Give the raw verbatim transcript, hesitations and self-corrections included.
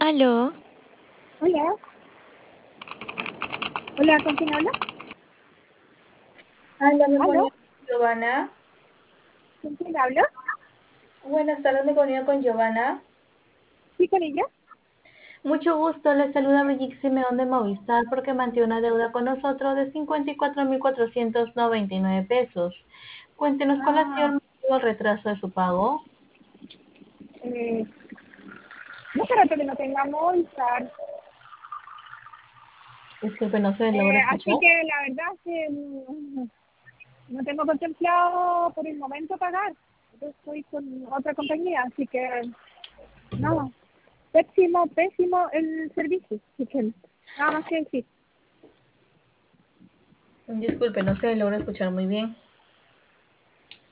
Aló, Hola, hola, ¿con quién hablo? Hola, me ¿Aló? comunico con Giovanna. ¿Con quién hablo? Buenas tardes, me comunico con Giovanna. ¿Sí, con ella? Mucho gusto, les saluda Brigitte Simeón de Movistar porque mantiene una deuda con nosotros de cincuenta y cuatro mil cuatrocientos noventa y nueve pesos. Cuéntenos cuál ha sido Ah, el motivo del retraso de su pago. eh, no espérate que no tenga Movistar. Disculpe, no se logra Eh, escuchar. así que la verdad es que mm, no tengo contemplado por el momento pagar. Yo estoy con otra compañía, así que no, pésimo, pésimo el servicio. Así que nada más que decir. Disculpe, no se logra escuchar muy bien.